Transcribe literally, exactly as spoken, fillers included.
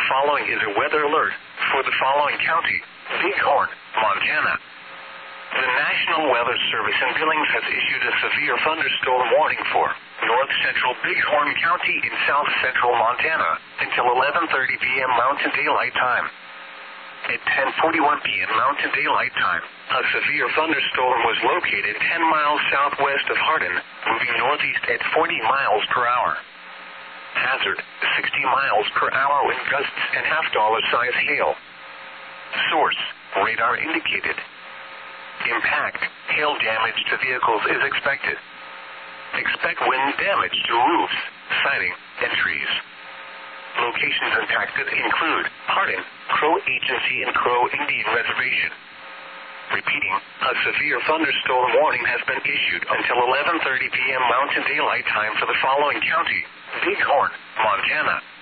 following is a weather alert for the following county: Bighorn, Montana. The National Weather Service in Billings has issued a severe thunderstorm warning for north central Bighorn County in south central Montana until eleven thirty p.m. Mountain Daylight Time. At ten forty-one p.m. Mountain Daylight Time, a severe thunderstorm was located ten miles southwest of Hardin, moving northeast at forty miles per hour. Hazard, sixty miles per hour wind gusts and half-dollar size hail. Source, radar indicated. Impact, hail damage to vehicles is expected. Expect wind damage to roofs, siding, and trees. Locations impacted include Hardin, Crow Agency and Crow Indian Reservation. Repeating, a severe thunderstorm warning has been issued until eleven thirty p.m. Mountain Daylight Time for the following county: Bighorn, Montana.